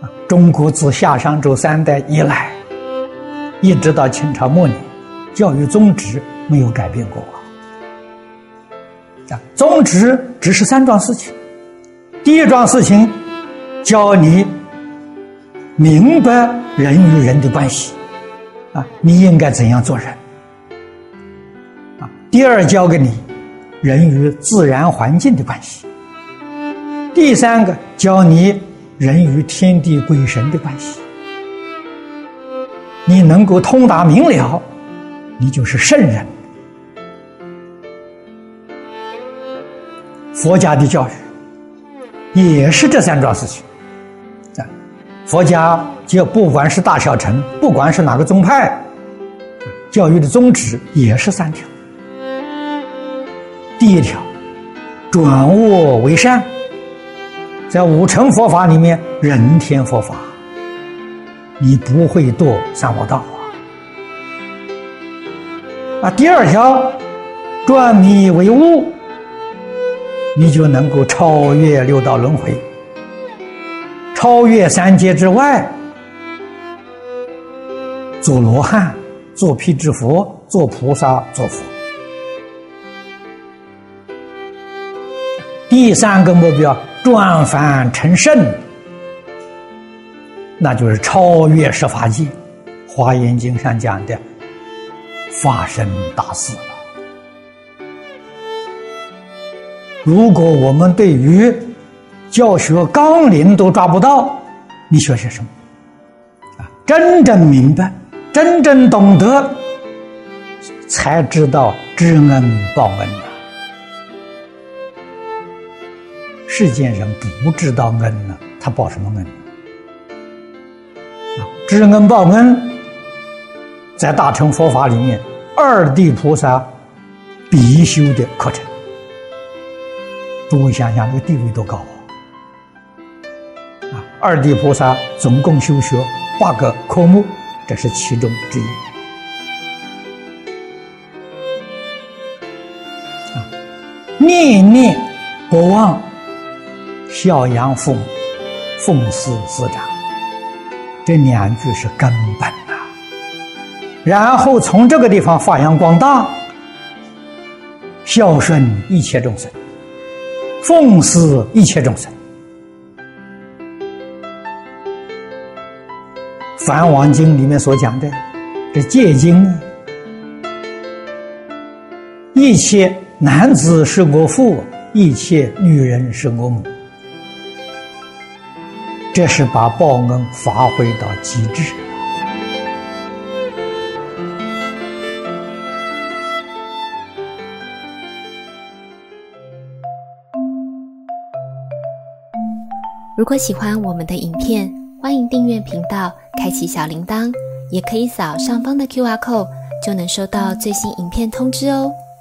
中国自夏商周3代以来，一直到清朝末年，教育宗旨没有改变过宗旨只是3桩事情。第一桩事情，教你明白人与人的关系你应该怎样做人第二，教给你人与自然环境的关系。第三个，教你人与天地鬼神的关系。你能够通达明了，你就是圣人。佛家的教育也是这3桩事情佛家就不管是大小乘，不管是哪个宗派，教育的宗旨也是3条。第一条，转恶为善，在5乘佛法里面，人天佛法，你不会堕三恶道第二条，转迷为悟，你就能够超越6道轮回，超越3界之外，做罗汉，做辟支佛，做菩萨，做佛。第3个目标，转凡成圣，那就是超越10法界。华严经上讲的发生大事了。如果我们对于教学纲领都抓不到，你学些什么真正明白，真正懂得，才知道知恩报恩世间人不知道恩他报什么恩知恩报恩，在大乘佛法里面2地菩萨必修的课程。诸位想想，那个地位多高2地菩萨总共修学8个科目，这是其中之一念念不忘孝养父母，奉事师长，这2句是根本然后从这个地方发扬光大，孝顺一切众生，奉事一切众生。梵网经里面所讲的这戒经，一切男子是我父，一切女人是我母，这是把报恩发挥到极致。 如果喜欢我们的影片，欢迎订阅频道，开启小铃铛，也可以扫上方的 QR code，就能收到最新影片通知哦。